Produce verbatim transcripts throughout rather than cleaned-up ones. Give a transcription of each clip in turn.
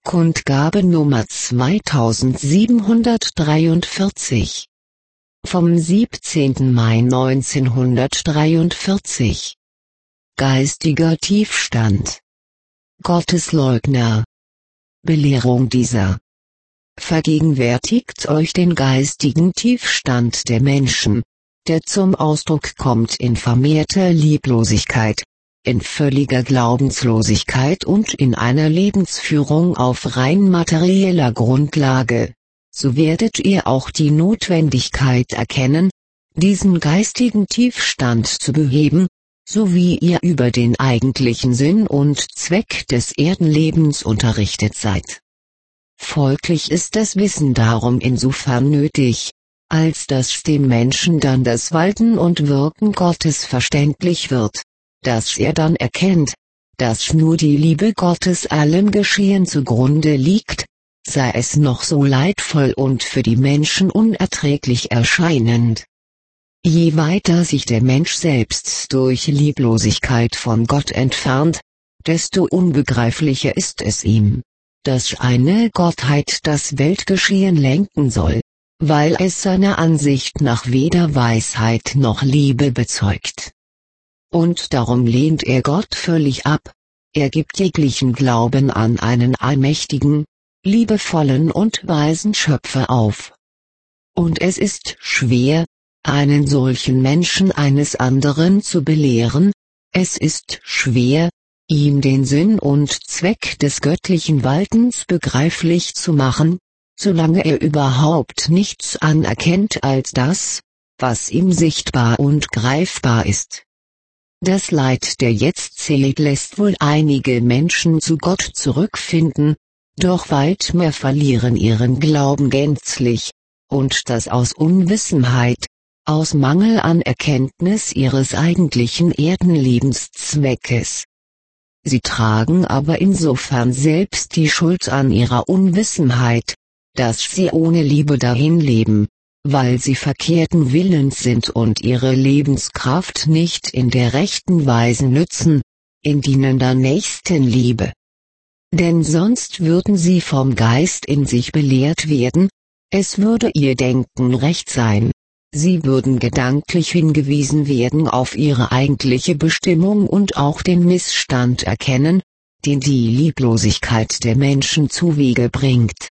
Kundgabe Nummer zweitausendsiebenhundertdreiundvierzig. Vom siebzehnten Mai neunzehnhundertdreiundvierzig. Geistiger Tiefstand. Gottesleugner. Belehrung dieser. Vergegenwärtigt euch den geistigen Tiefstand der Menschen, der zum Ausdruck kommt in vermehrter Lieblosigkeit, in völliger Glaubenslosigkeit und in einer Lebensführung auf rein materieller Grundlage. So werdet ihr auch die Notwendigkeit erkennen, diesen geistigen Tiefstand zu beheben, so wie ihr über den eigentlichen Sinn und Zweck des Erdenlebens unterrichtet seid. Folglich ist das Wissen darum insofern nötig, als dass dem Menschen dann das Walten und Wirken Gottes verständlich wird, dass er dann erkennt, dass nur die Liebe Gottes allem Geschehen zugrunde liegt, sei es noch so leidvoll und für die Menschen unerträglich erscheinend. Je weiter sich der Mensch selbst durch Lieblosigkeit von Gott entfernt, desto unbegreiflicher ist es ihm, dass eine Gottheit das Weltgeschehen lenken soll, weil es seiner Ansicht nach weder Weisheit noch Liebe bezeugt. Und darum lehnt er Gott völlig ab, er gibt jeglichen Glauben an einen allmächtigen, liebevollen und weisen Schöpfer auf. Und es ist schwer, einen solchen Menschen eines anderen zu belehren, es ist schwer, ihm den Sinn und Zweck des göttlichen Waltens begreiflich zu machen, solange er überhaupt nichts anerkennt als das, was ihm sichtbar und greifbar ist. Das Leid der Jetztzeit lässt wohl einige Menschen zu Gott zurückfinden, doch weit mehr verlieren ihren Glauben gänzlich, und das aus Unwissenheit, aus Mangel an Erkenntnis ihres eigentlichen Erdenlebenszweckes. Sie tragen aber insofern selbst die Schuld an ihrer Unwissenheit, dass sie ohne Liebe dahin leben, weil sie verkehrten Willens sind und ihre Lebenskraft nicht in der rechten Weise nützen, in dienender Nächstenliebe. Denn sonst würden sie vom Geist in sich belehrt werden, es würde ihr Denken recht sein, sie würden gedanklich hingewiesen werden auf ihre eigentliche Bestimmung und auch den Missstand erkennen, den die Lieblosigkeit der Menschen zuwege bringt.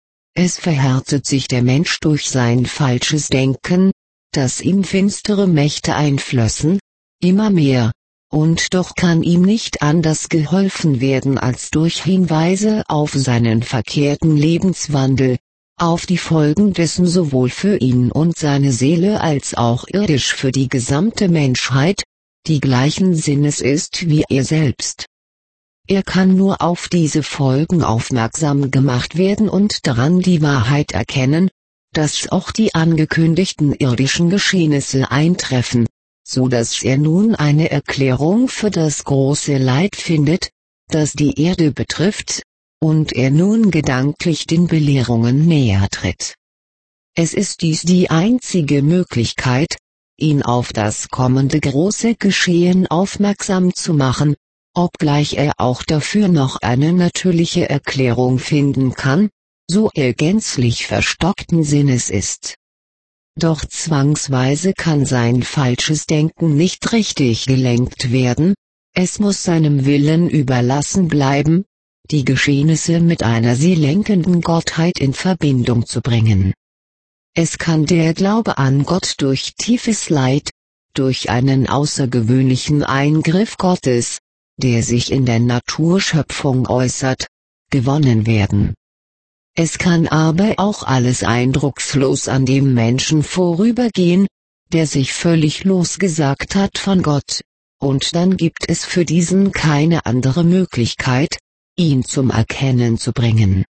Es verhärtet sich der Mensch durch sein falsches Denken, das ihm finstere Mächte einflössen, immer mehr, und doch kann ihm nicht anders geholfen werden als durch Hinweise auf seinen verkehrten Lebenswandel, auf die Folgen dessen sowohl für ihn und seine Seele als auch irdisch für die gesamte Menschheit, die gleichen Sinnes ist wie er selbst. Er kann nur auf diese Folgen aufmerksam gemacht werden und daran die Wahrheit erkennen, dass auch die angekündigten irdischen Geschehnisse eintreffen, so dass er nun eine Erklärung für das große Leid findet, das die Erde betrifft, und er nun gedanklich den Belehrungen näher tritt. Es ist dies die einzige Möglichkeit, ihn auf das kommende große Geschehen aufmerksam zu machen, obgleich er auch dafür noch eine natürliche Erklärung finden kann, so er gänzlich verstockten Sinnes ist. Doch zwangsweise kann sein falsches Denken nicht richtig gelenkt werden, es muss seinem Willen überlassen bleiben, die Geschehnisse mit einer sie lenkenden Gottheit in Verbindung zu bringen. Es kann der Glaube an Gott durch tiefes Leid, durch einen außergewöhnlichen Eingriff Gottes, der sich in der Naturschöpfung äußert, gewonnen werden. Es kann aber auch alles eindruckslos an dem Menschen vorübergehen, der sich völlig losgesagt hat von Gott, und dann gibt es für diesen keine andere Möglichkeit, ihn zum Erkennen zu bringen.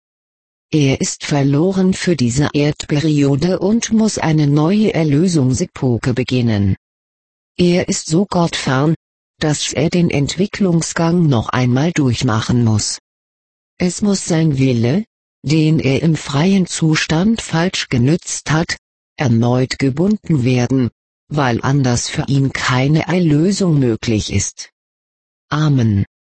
Er ist verloren für diese Erdperiode und muss eine neue Erlösungsepoche beginnen. Er ist so gottfern, dass er den Entwicklungsgang noch einmal durchmachen muss. Es muss sein Wille, den er im freien Zustand falsch genützt hat, erneut gebunden werden, weil anders für ihn keine Erlösung möglich ist. Amen.